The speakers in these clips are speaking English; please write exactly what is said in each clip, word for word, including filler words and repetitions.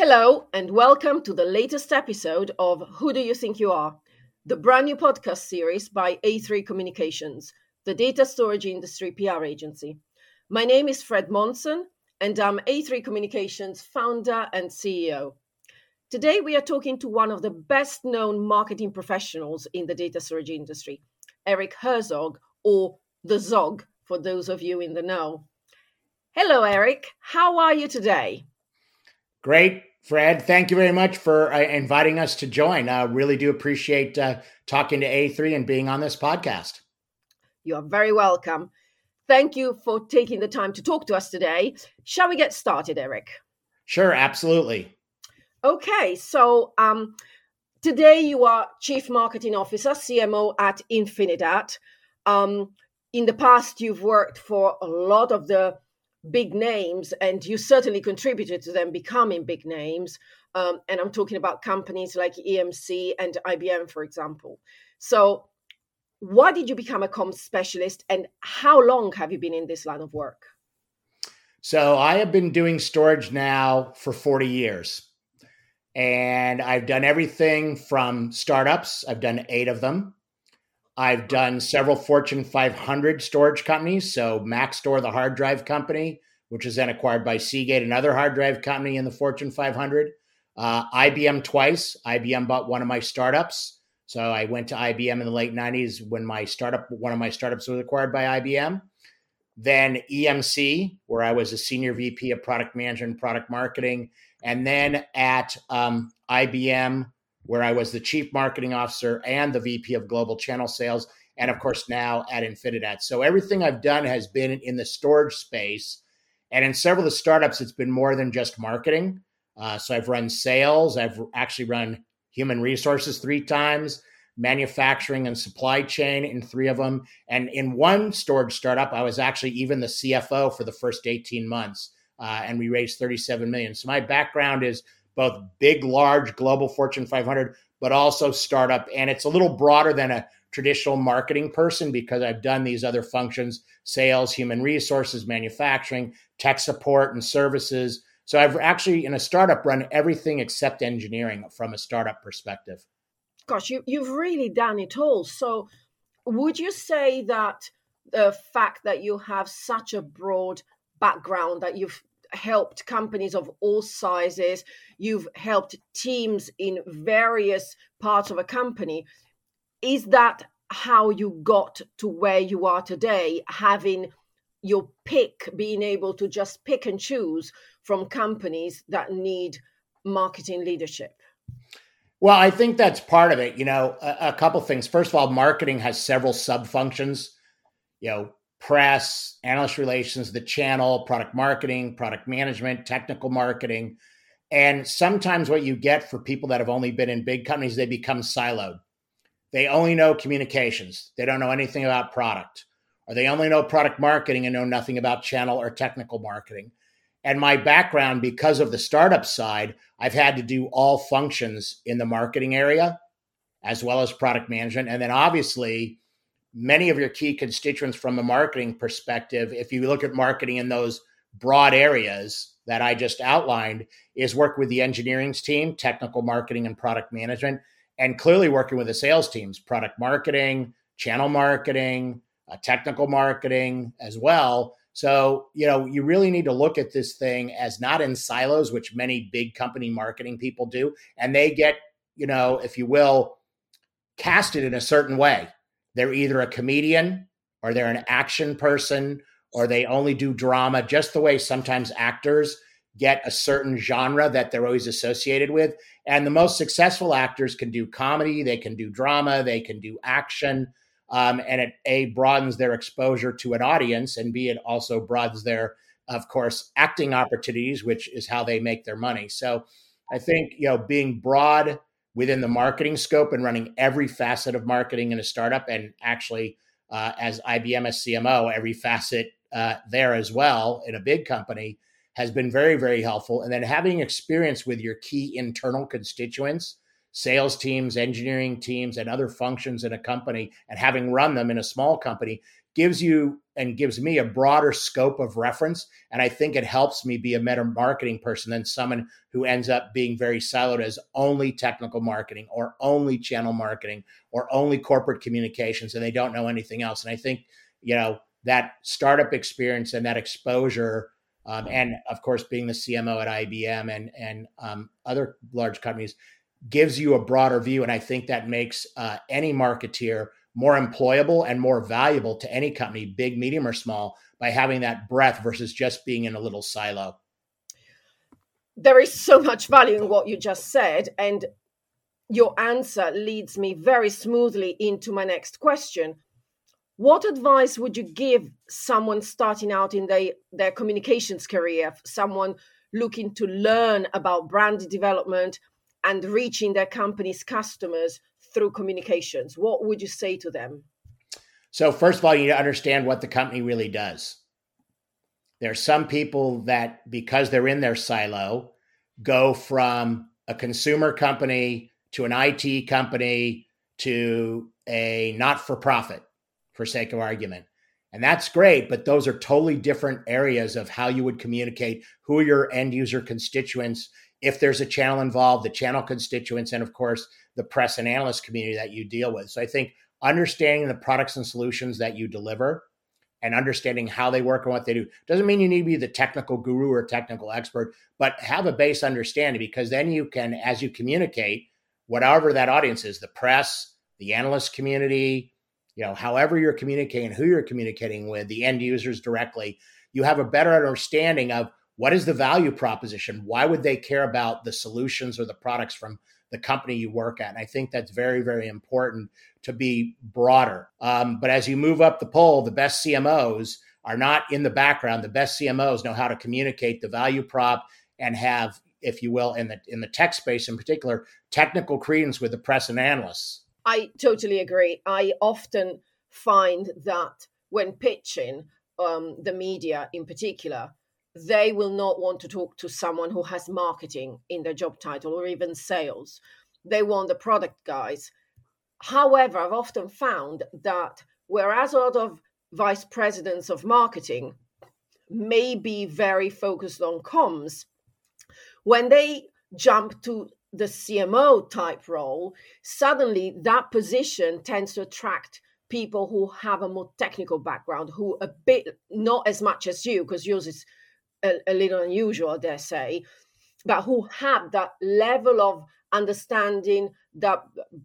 Hello, and welcome to the latest episode of Who Do You Think You Are? The brand new podcast series by A three Communications, the data storage industry P R agency. My name is Fred Monson, and I'm A three Communications founder and C E O. Today, we are talking to one of the best-known marketing professionals in the data storage industry, Eric Herzog, or the Zog, for those of you in the know. Hello, Eric. How are you today? Great, Fred. Thank you very much for uh, inviting us to join. I uh, really do appreciate uh, talking to A three and being on this podcast. You are very welcome. Thank you for taking the time to talk to us today. Shall we get started, Eric? Sure, absolutely. Okay, so um, today you are Chief Marketing Officer, C M O at Infinidat. Um, in the past, you've worked for a lot of the big names, and you certainly contributed to them becoming big names. Um, and I'm talking about companies like E M C and I B M, for example. So why did you become a comms specialist, and how long have you been in this line of work? So I have been doing storage now for forty years. And I've done everything from startups. I've done eight of them. I've done several Fortune five hundred storage companies. So Maxtor, the hard drive company, which was then acquired by Seagate, another hard drive company in the Fortune five hundred. Uh, I B M twice. I B M bought one of my startups. So I went to I B M in the late nineties when my startup, one of my startups was acquired by I B M. Then E M C, where I was a senior V P of product management and product marketing. And then at um, I B M, where I was the chief marketing officer and the V P of global channel sales. And of course, now at Infinidat. So everything I've done has been in the storage space. And in several of the startups, it's been more than just marketing. Uh, so I've run sales. I've actually run human resources three times, manufacturing and supply chain in three of them. And in one storage startup, I was actually even the C F O for the first eighteen months. Uh, and we raised thirty-seven million dollars. So my background is both big, large, global Fortune five hundred, but also startup. And it's a little broader than a traditional marketing person because I've done these other functions: sales, human resources, manufacturing, tech support, and services. So I've actually, in a startup, run everything except engineering from a startup perspective. Gosh, you, you've really done it all. So would you say that the fact that you have such a broad background, that you've helped companies of all sizes, you've helped teams in various parts of a company, is that how you got to where you are today, having your pick, being able to just pick and choose from companies that need marketing leadership? Well, I think that's part of it. You know, a, a couple things. First of all, marketing has several sub-functions, you know, press, analyst relations, the channel, product marketing, product management, technical marketing. And sometimes what you get for people that have only been in big companies, they become siloed. They only know communications. They don't know anything about product, or they only know product marketing and know nothing about channel or technical marketing. And my background, because of the startup side, I've had to do all functions in the marketing area, as well as product management. And then obviously, many of your key constituents from a marketing perspective, if you look at marketing in those broad areas that I just outlined, is work with the engineering team, technical marketing and product management, and clearly working with the sales teams, product marketing, channel marketing, uh, technical marketing as well. So, you know, you really need to look at this thing as not in silos, which many big company marketing people do. And they get, you know, if you will, casted in a certain way. They're either a comedian or they're an action person, or they only do drama, just the way sometimes actors get a certain genre that they're always associated with. And the most successful actors can do comedy, they can do drama, they can do action. Um, and it A, broadens their exposure to an audience, and B, it also broadens their, of course, acting opportunities, which is how they make their money. So I think, you know, being broad within the marketing scope and running every facet of marketing in a startup, and actually uh, as I B M as C M O, every facet uh, there as well in a big company, has been very, very helpful. And then having experience with your key internal constituents, sales teams, engineering teams, and other functions in a company, and having run them in a small company gives you and gives me a broader scope of reference. And I think it helps me be a better marketing person than someone who ends up being very siloed as only technical marketing or only channel marketing or only corporate communications, and they don't know anything else. And I think, you know, that startup experience and that exposure, um, and of course, being the C M O at I B M and, and um, other large companies gives you a broader view. And I think that makes uh, any marketeer more employable and more valuable to any company, big, medium, or small, by having that breadth versus just being in a little silo. There is so much value in what you just said, and your answer leads me very smoothly into my next question. What advice would you give someone starting out in their, their communications career, someone looking to learn about brand development and reaching their company's customers through communications? What would you say to them? So first of all, you need to understand what the company really does. There are some people that, because they're in their silo, go from a consumer company to an I T company to a not-for-profit, for sake of argument. And that's great, but those are totally different areas of how you would communicate, who are your end user constituents, if there's a channel involved, the channel constituents, and of course, the press and analyst community that you deal with. So I think understanding the products and solutions that you deliver and understanding how they work and what they do doesn't mean you need to be the technical guru or technical expert, but have a base understanding, because then you can, as you communicate, whatever that audience is, the press, the analyst community, you know, however you're communicating, who you're communicating with, the end users directly, you have a better understanding of what is the value proposition? Why would they care about the solutions or the products from the company you work at? And I think that's very, very important to be broader. Um, but as you move up the pole, the best C M Os are not in the background. The best C M Os know how to communicate the value prop and have, if you will, in the in the tech space in particular, technical credence with the press and analysts. I totally agree. I often find that when pitching um, the media in particular, they will not want to talk to someone who has marketing in their job title or even sales. They want the product guys. However, I've often found that whereas a lot of vice presidents of marketing may be very focused on comms, when they jump to the C M O type role, suddenly that position tends to attract people who have a more technical background, who a bit, not as much as you, because yours is a, a little unusual, I dare say, but who have that level of understanding, that,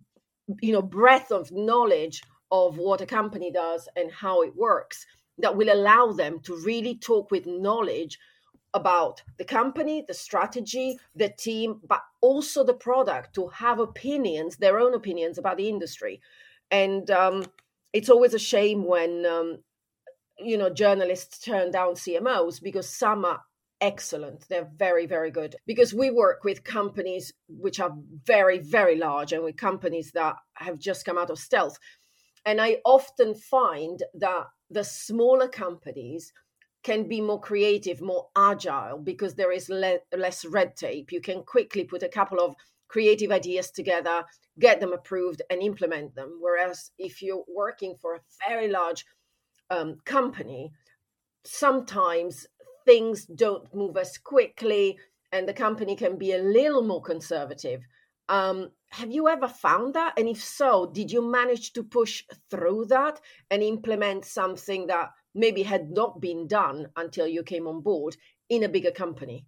you know, breadth of knowledge of what a company does and how it works, that will allow them to really talk with knowledge about the company, the strategy, the team, but also the product, to have opinions, their own opinions about the industry. And um, it's always a shame when, um, you know, journalists turn down C M Os, because some are excellent. They're very, very good. Because we work with companies which are very, very large, and with companies that have just come out of stealth. And I often find that the smaller companies can be more creative, more agile, because there is le- less red tape. You can quickly put a couple of creative ideas together, get them approved, and implement them. Whereas if you're working for a very large um, company, sometimes things don't move as quickly, and the company can be a little more conservative. Um, have you ever found that? And if so, did you manage to push through that and implement something that maybe had not been done until you came on board in a bigger company?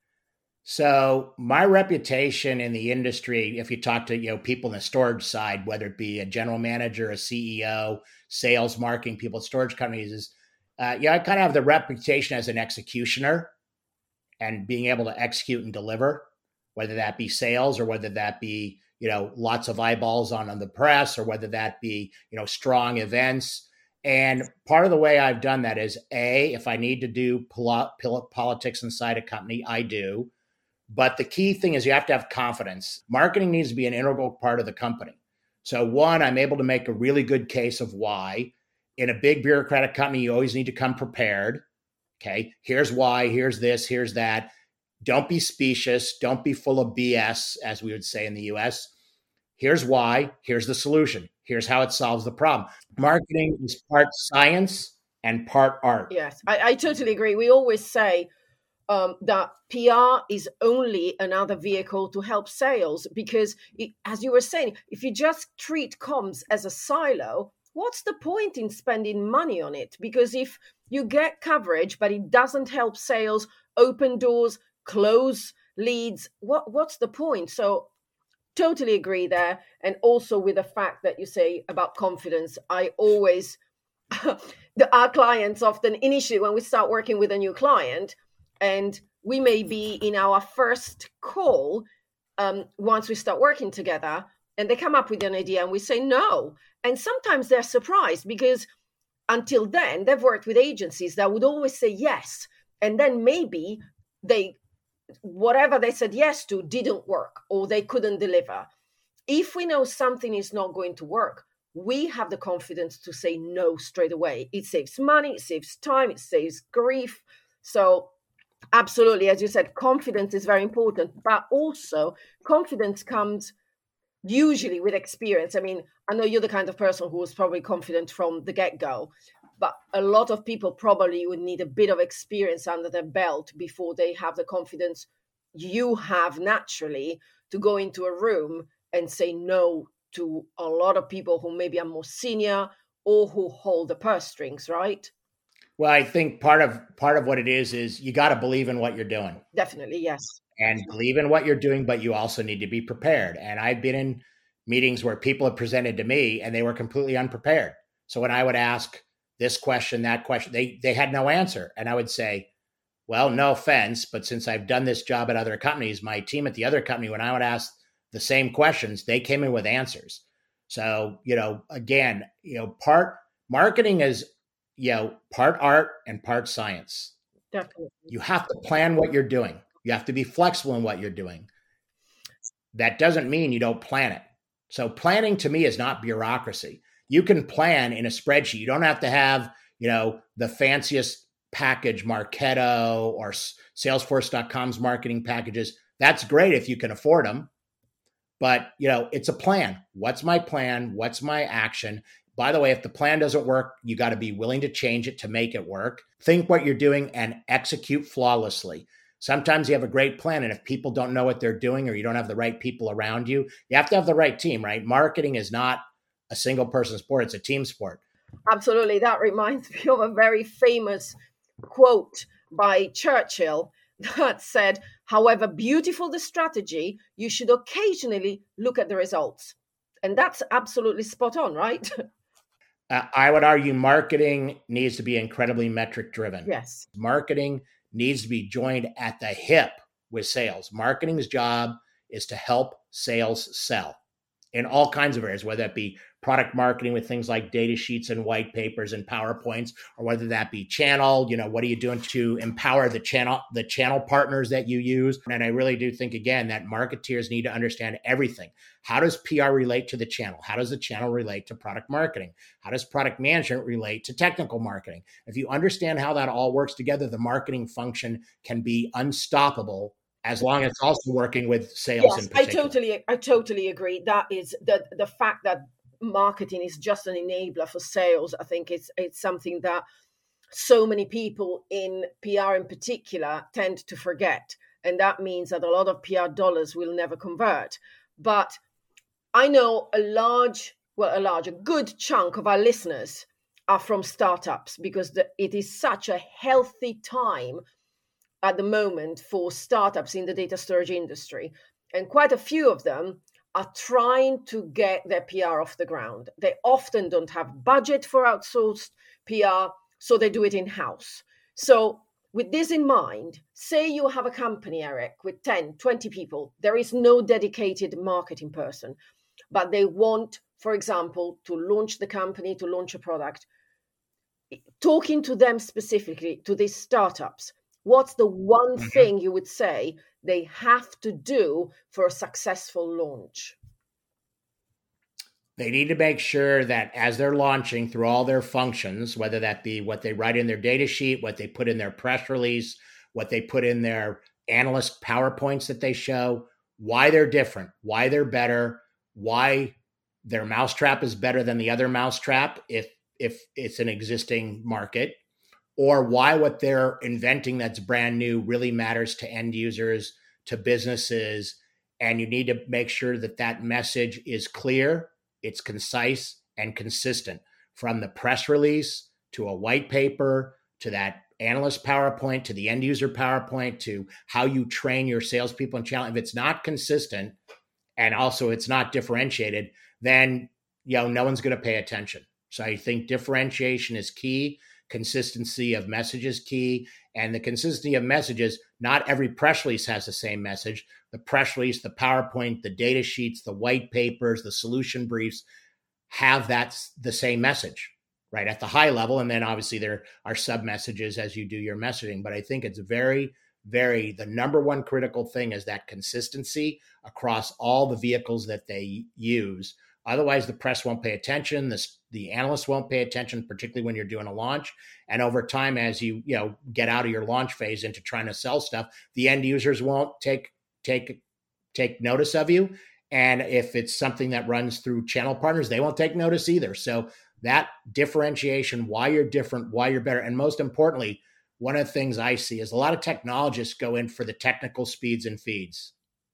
So my reputation in the industry, if you talk to, you know, people in the storage side, whether it be a general manager, a C E O, sales, marketing people at storage companies, is, uh, yeah, I kind of have the reputation as an executioner and being able to execute and deliver, whether that be sales or whether that be, you know, lots of eyeballs on, on the press, or whether that be, you know, strong events. And part of the way I've done that is, A, if I need to do pol- pol- politics inside a company, I do. But the key thing is you have to have confidence. Marketing needs to be an integral part of the company. So one, I'm able to make a really good case of why. In a big bureaucratic company, you always need to come prepared. Okay, here's why, here's this, here's that. Don't be specious. Don't be full of B S, as we would say in the U S. Here's why. Here's the solution. Here's how it solves the problem. Marketing is part science and part art. Yes, I, I totally agree. We always say um, that P R is only another vehicle to help sales because, it, as you were saying, if you just treat comms as a silo, what's the point in spending money on it? Because if you get coverage, but it doesn't help sales, open doors, close leads, what what's the point? So totally agree there. And also with the fact that you say about confidence, I always, the, our clients often initially, when we start working with a new client, and we may be in our first call um, once we start working together, and they come up with an idea and we say no. And sometimes they're surprised because until then, they've worked with agencies that would always say yes. And then maybe they, whatever they said yes to didn't work or they couldn't deliver. If we know something is not going to work, we have the confidence to say no straight away. It saves money, it saves time, it saves grief. So absolutely, as you said, confidence is very important, but also confidence comes usually with experience. I mean, I know you're the kind of person who was probably confident from the get-go, but a lot of people probably would need a bit of experience under their belt before they have the confidence you have naturally to go into a room and say no to a lot of people who maybe are more senior or who hold the purse strings, right? Well, I think part of part of what it is is you got to believe in what you're doing. Definitely, yes. And believe in what you're doing, but you also need to be prepared. And I've been in meetings where people have presented to me and they were completely unprepared. So when I would ask this question, that question, they they had no answer. And I would say, well, no offense, but since I've done this job at other companies, my team at the other company, when I would ask the same questions, they came in with answers. So, you know, again, you know, part marketing is, you know, part art and part science. Definitely. You have to plan what you're doing. You have to be flexible in what you're doing. That doesn't mean you don't plan it. So planning to me is not bureaucracy. You can plan in a spreadsheet. You don't have to have, you know, the fanciest package, Marketo or Salesforce dot com's marketing packages. That's great if you can afford them. But, you know, it's a plan. What's my plan? What's my action? By the way, if the plan doesn't work, you got to be willing to change it to make it work. Think what you're doing and execute flawlessly. Sometimes you have a great plan, and if people don't know what they're doing or you don't have the right people around you, you have to have the right team, right? Marketing is not a single person sport. It's a team sport. Absolutely. That reminds me of a very famous quote by Churchill that said, however beautiful the strategy, you should occasionally look at the results. And that's absolutely spot on, right? Uh, I would argue marketing needs to be incredibly metric driven. Yes. Marketing needs to be joined at the hip with sales. Marketing's job is to help sales sell in all kinds of areas, whether that be product marketing with things like data sheets and white papers and PowerPoints, or whether that be channel, you know, what are you doing to empower the channel, the channel partners that you use? And I really do think, again, that marketeers need to understand everything. How does P R relate to the channel? How does the channel relate to product marketing? How does product management relate to technical marketing? If you understand how that all works together, the marketing function can be unstoppable, as long as it's also working with sales. Yes, in particular. I totally, I totally agree. That is the the fact that marketing is just an enabler for sales. I think it's it's something that so many people in P R in particular tend to forget, and that means that a lot of P R dollars will never convert. But I know a large, well, a large, a good chunk of our listeners are from startups because the, it is such a healthy time at the moment for startups in the data storage industry. And quite a few of them are trying to get their P R off the ground. They often don't have budget for outsourced P R, so they do it in-house. So with this in mind, say you have a company, Eric, with ten, twenty people. There is no dedicated marketing person, but they want, for example, to launch the company, to launch a product. Talking to them specifically, to these startups, what's the one mm-hmm. thing you would say they have to do for a successful launch? They need to make sure that as they're launching through all their functions, whether that be what they write in their data sheet, what they put in their press release, what they put in their analyst PowerPoints that they show, why they're different, why they're better, why their mousetrap is better than the other mousetrap if if it's an existing market, or why what they're inventing that's brand new really matters to end users, to businesses. And you need to make sure that that message is clear, it's concise, and consistent, from the press release to a white paper to that analyst PowerPoint to the end user PowerPoint to how you train your salespeople and channel. If it's not consistent and also it's not differentiated, then you know no one's going to pay attention. So I think differentiation is key. Consistency of message is key. And the consistency of messages, not every press release has the same message. The press release, the PowerPoint, the data sheets, the white papers, the solution briefs have that the same message, right, at the high level. And then obviously there are sub messages as you do your messaging. But I think it's very, very, the number one critical thing is that consistency across all the vehicles that they use. Otherwise, the press won't pay attention. The, the analysts won't pay attention, particularly when you're doing a launch. And over time, as you you know get out of your launch phase into trying to sell stuff, the end users won't take take take notice of you. And if it's something that runs through channel partners, they won't take notice either. So that differentiation, why you're different, why you're better, and most importantly, one of the things I see is a lot of technologists go in for the technical speeds and feeds.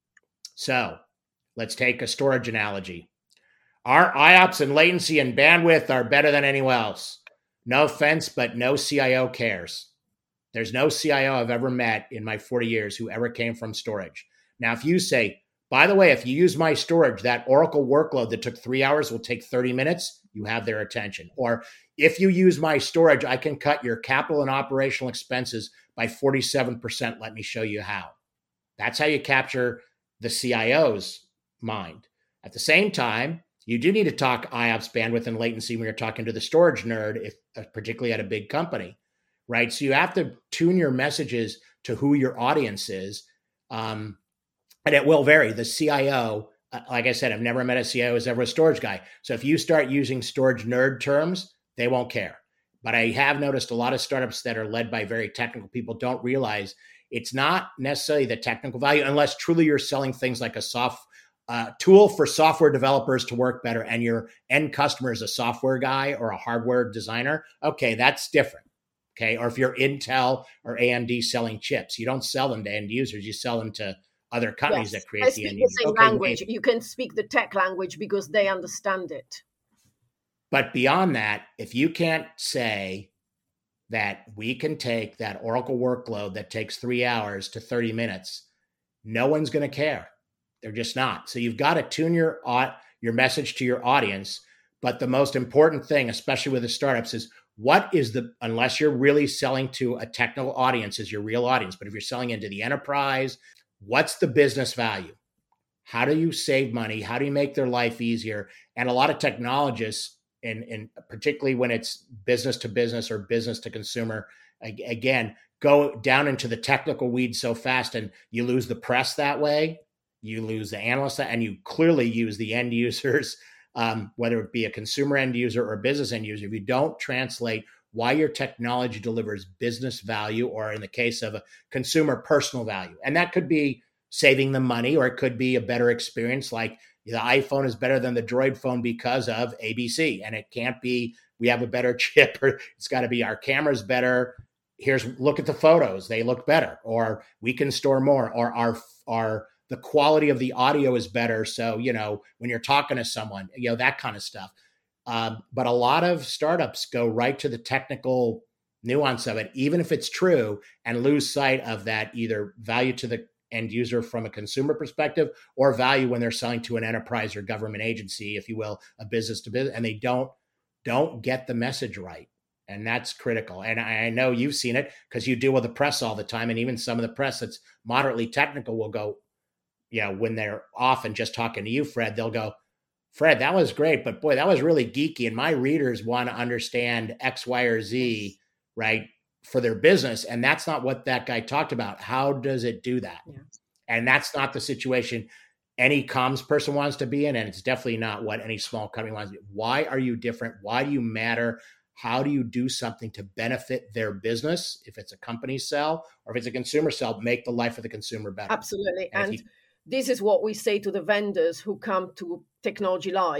So let's take a storage analogy. Our I O P S and latency and bandwidth are better than anyone else. No offense, but no C I O cares. There's no C I O I've ever met in my forty years who ever came from storage. Now, if you say, by the way, if you use my storage, that Oracle workload that took three hours will take thirty minutes, you have their attention. Or if you use my storage, I can cut your capital and operational expenses by forty-seven percent. Let me show you how. That's how you capture the C I O's mind. At the same time, you do need to talk I O P S, bandwidth, and latency when you're talking to the storage nerd, if particularly at a big company, right? So you have to tune your messages to who your audience is, um, and it will vary. The C I O, uh, like I said, I've never met a C I O who's ever a storage guy. So if you start using storage nerd terms, they won't care. But I have noticed a lot of startups that are led by very technical people don't realize it's not necessarily the technical value, unless truly you're selling things like a soft Uh, tool for software developers to work better, and your end customer is a software guy or a hardware designer. Okay, that's different. Okay, or if you're Intel or A M D selling chips, you don't sell them to end users; you sell them to other companies yes, that create the end users. Same okay, language. wait. You can speak the tech language because they understand it. But beyond that, if you can't say that we can take that Oracle workload that takes three hours to thirty minutes, no one's going to care. They're just not. So you've got to tune your your message to your audience. But the most important thing, especially with the startups, is what is the, unless you're really selling to a technical audience, is your real audience. But if you're selling into the enterprise, what's the business value? How do you save money? How do you make their life easier? And a lot of technologists, and, and particularly when it's business to business or business to consumer, again, go down into the technical weeds so fast, and you lose the press that way. You lose the analyst, and you clearly use the end users, um, whether it be a consumer end user or a business end user. If you don't translate why your technology delivers business value, or in the case of a consumer, personal value, and that could be saving them money, or it could be a better experience, like the iPhone is better than the Droid phone because of A B C, and it can't be we have a better chip, or it's got to be our camera's better. Here's look at the photos; they look better, or we can store more, or our our the quality of the audio is better. So, you know, when you're talking to someone, you know, that kind of stuff. Um, but a lot of startups go right to the technical nuance of it, even if it's true, and lose sight of that either value to the end user from a consumer perspective, or value when they're selling to an enterprise or government agency, if you will, a business to business, and they don't, don't get the message right. And that's critical. And I know you've seen it because you deal with the press all the time. And even some of the press that's moderately technical will go, you know, when they're off and just talking to you, Fred, they'll go, Fred, that was great, but boy, that was really geeky. And my readers want to understand X, Y, or Z, right, for their business. And that's not what that guy talked about. How does it do that? Yeah. And that's not the situation any comms person wants to be in. And it's definitely not what any small company wants to be. Why are you different? Why do you matter? How do you do something to benefit their business? If it's a company sell or if it's a consumer sell, make the life of the consumer better. Absolutely. And, and you- this is what we say to the vendors who come to Technology Live.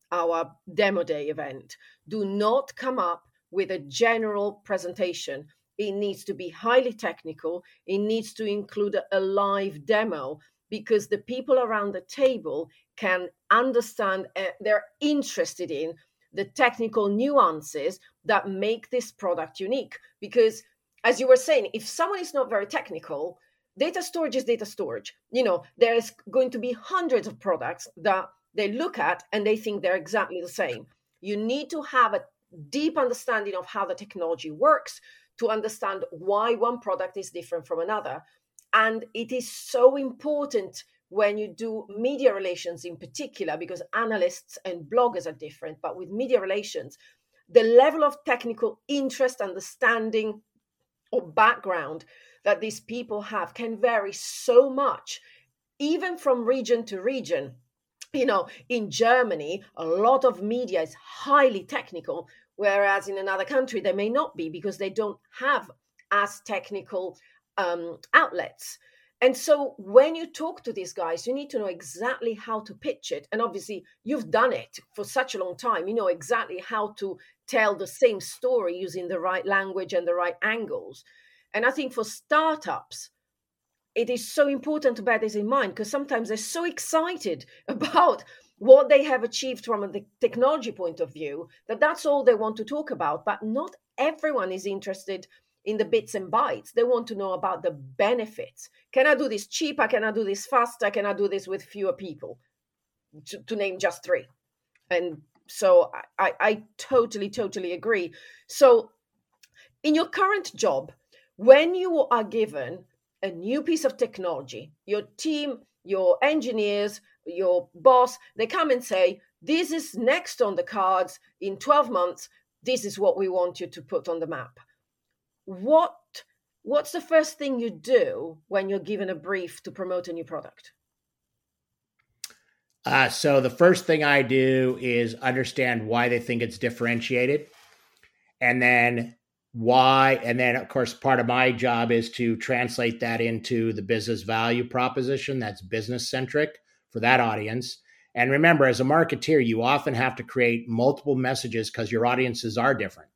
our demo day event. Do not come up with a general presentation. It needs to be highly technical. It needs to include a live demo, because the people around the table can understand, uh, they're interested in the technical nuances that make this product unique. Because, as you were saying, if someone is not very technical, data storage is data storage. You know, there's going to be hundreds of products that they look at and they think they're exactly the same. You need to have a deep understanding of how the technology works to understand why one product is different from another. And it is so important when you do media relations in particular, because analysts and bloggers are different, but with media relations, the level of technical interest, understanding, or background that these people have can vary so much, even from region to region. You know, in Germany, a lot of media is highly technical, whereas in another country, they may not be, because they don't have as technical um, outlets. And so when you talk to these guys, you need to know exactly how to pitch it. And obviously, you've done it for such a long time. You know exactly how to tell the same story using the right language and the right angles. And I think for startups, it is so important to bear this in mind, because sometimes they're so excited about what they have achieved from a technology point of view that that's all they want to talk about. But not everyone is interested in the bits and bytes. They want to know about the benefits. Can I do this cheaper? Can I do this faster? Can I do this with fewer people? To, to name just three. And so I, I totally, totally agree. So in your current job, when you are given a new piece of technology, your team, your engineers, your boss, they come and say, this is next on the cards in twelve months. This is what we want you to put on the map. What what's the first thing you do when you're given a brief to promote a new product? Uh, so the first thing I do is understand why they think it's differentiated, and then why, and then of course, part of my job is to translate that into the business value proposition that's business centric for that audience. And remember, as a marketeer, you often have to create multiple messages because your audiences are different.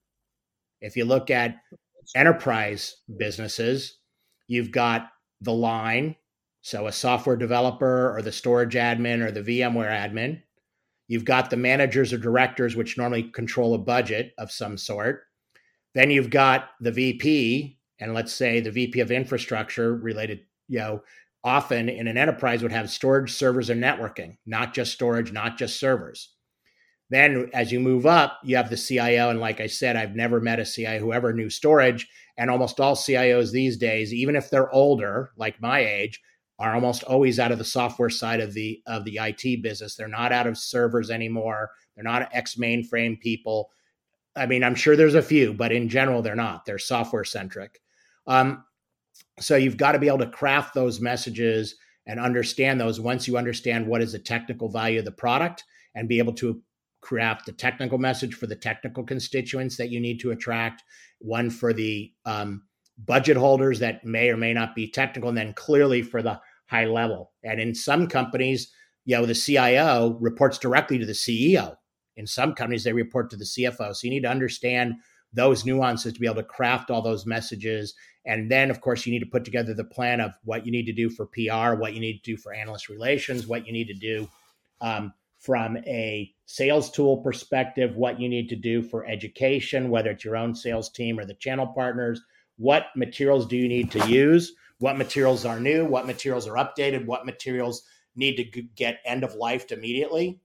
If you look at enterprise businesses, you've got the line, so a software developer or the storage admin or the VMware admin. You've got the managers or directors, which normally control a budget of some sort. Then you've got the V P, and let's say the V P of infrastructure related, you know, often in an enterprise would have storage, servers, and networking, not just storage, not just servers. Then as you move up, you have the C I O. And like I said, I've never met a C I O who ever knew storage. And almost all C I Os these days, even if they're older, like my age, are almost always out of the software side of the of the I T business. They're not out of servers anymore. They're not ex-mainframe people. I mean, I'm sure there's a few, but in general, they're not. They're software centric. Um, so you've got to be able to craft those messages and understand those once you understand what is the technical value of the product, and be able to craft the technical message for the technical constituents that you need to attract, one for the um, budget holders that may or may not be technical, and then clearly for the high level. And in some companies, you know, the C I O reports directly to the C E O. In some companies, they report to the C F O. So you need to understand those nuances to be able to craft all those messages. And then, of course, you need to put together the plan of what you need to do for P R, what you need to do for analyst relations, what you need to do um, from a sales tool perspective, what you need to do for education, whether it's your own sales team or the channel partners. What materials do you need to use? What materials are new? What materials are updated? What materials need to get end of life immediately?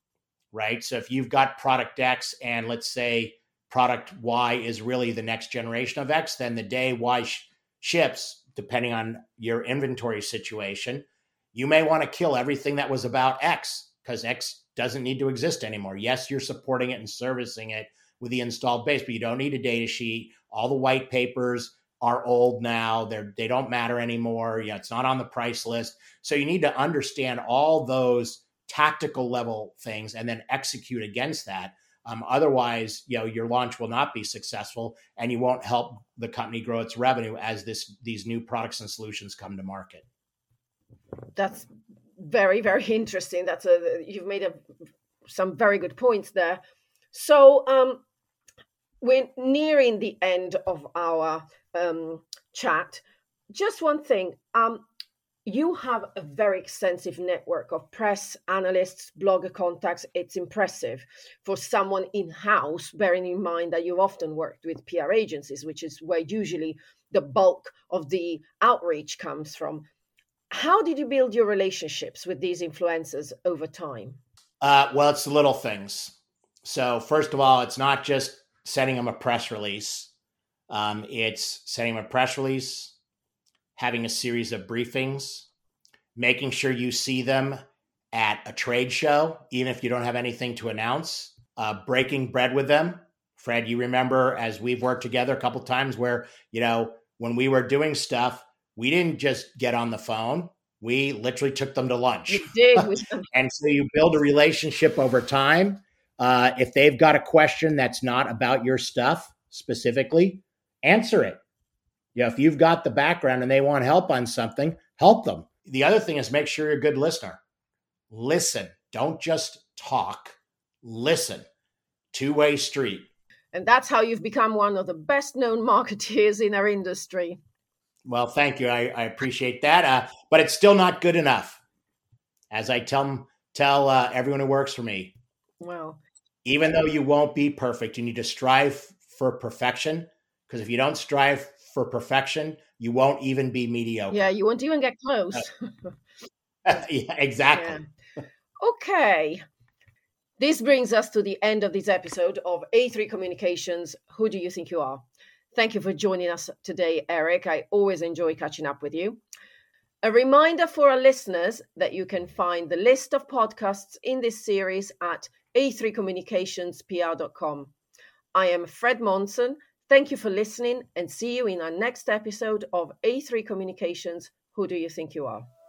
Right? So if you've got product X and let's say product Y is really the next generation of X, then the day Y sh- ships, depending on your inventory situation, you may want to kill everything that was about X because X doesn't need to exist anymore. Yes, you're supporting it and servicing it with the installed base, but you don't need a data sheet. All the white papers are old now. They're, they don't matter anymore. Yeah, it's not on the price list. So you need to understand all those tactical level things and then execute against that. Um, otherwise, you know, your launch will not be successful and you won't help the company grow its revenue as this these new products and solutions come to market. That's very, very interesting. That's a you've made a some very good points there. So um, we're nearing the end of our um, chat. Just one thing. Um, you have a very extensive network of press, analysts, blogger contacts. It's impressive for someone in-house, bearing in mind that you've often worked with P R agencies, which is where usually the bulk of the outreach comes from. How did you build your relationships with these influencers over time? Uh, well, it's the little things. So first of all, it's not just sending them a press release. Um, it's sending them a press release, having a series of briefings, making sure you see them at a trade show, even if you don't have anything to announce, uh, breaking bread with them. Fred, you remember as we've worked together a couple of times where, you know, when we were doing stuff, we didn't just get on the phone. We literally took them to lunch. You did. And so you build a relationship over time. Uh, if they've got a question that's not about your stuff specifically, answer it. You know, if you've got the background and they want help on something, help them. The other thing is make sure you're a good listener. Listen. Don't just talk. Listen. Two-way street. And that's how you've become one of the best-known marketeers in our industry. Well, thank you. I, I appreciate that. Uh, but it's still not good enough. As I tell, tell uh, everyone who works for me. Wow. Even though you won't be perfect, you need to strive for perfection. Because if you don't strive for perfection, you won't even be mediocre. Yeah, you won't even get close. Uh, yeah, exactly. Yeah. Okay. This brings us to the end of this episode of A three Communications. Who do you think you are? Thank you for joining us today, Eric. I always enjoy catching up with you. A reminder for our listeners that you can find the list of podcasts in this series at a three communications p r dot com. I am Fred Monson. Thank you for listening and see you in our next episode of A three Communications. Who do you think you are?